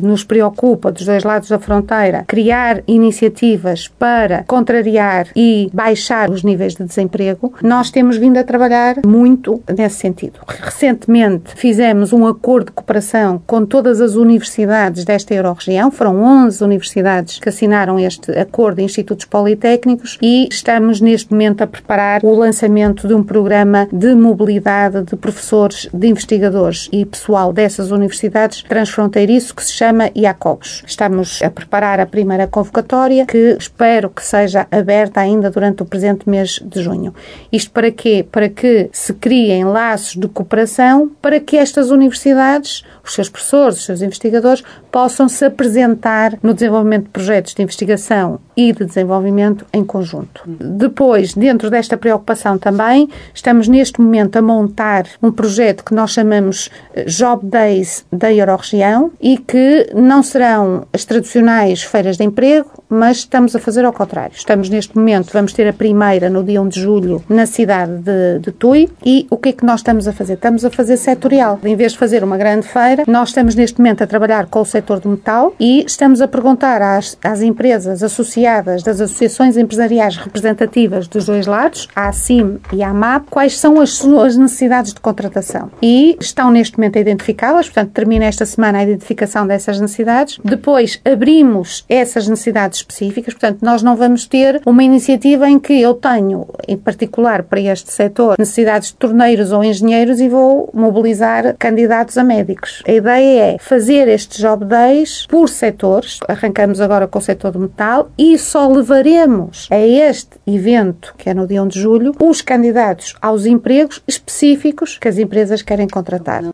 nos preocupa, dos dois lados da fronteira, criar iniciativas para contrariar e baixar os níveis de desemprego, nós temos vindo a trabalhar muito nesse sentido. Recentemente fizemos um acordo de cooperação com todas as universidades desta Euro-região, foram 11 universidades que assinaram este acordo, institutos politécnicos, e estamos neste momento a preparar o lançamento de um programa de mobilidade de professores, de investigadores e pessoal dessas universidades transfronteiriço que se chama IACOBS. Estamos a preparar a primeira convocatória, que espero que seja aberta ainda durante o presente mês de junho. Isto para quê? Para que se criem laços de cooperação, para que estas universidades, os seus professores, os seus investigadores, possam se apresentar no desenvolvimento de projetos de investigação e de desenvolvimento em conjunto. Depois, dentro desta preocupação também, estamos neste momento a montar um projeto que nós chamamos Job Days da Euro-região e que não serão as tradicionais feiras de emprego, mas estamos a fazer ao contrário. Estamos neste momento, vamos ter a primeira no dia 1 de julho na cidade de Tui, e o que é que nós estamos a fazer? Estamos a fazer setorial. Em vez de fazer uma grande feira, nós estamos neste momento a trabalhar com o setor do metal e estamos a perguntar às empresas associadas das associações empresariais representativas dos dois lados, a ACIM e a AMAP, quais são as suas necessidades de contratação. E estão neste momento a identificá-las, portanto, termina esta semana a identificação dessas necessidades. Depois, abrimos essas necessidades específicas, portanto, nós não vamos ter uma iniciativa em que eu tenho, em particular para este setor, necessidades de torneiros ou engenheiros e vou mobilizar candidatos a médicos. A ideia é fazer estes Job Days por setores. Arrancamos agora com o setor do metal e só levaremos a este evento, que é no dia 1 de julho, os candidatos aos empregos específicos que as empresas querem contratar.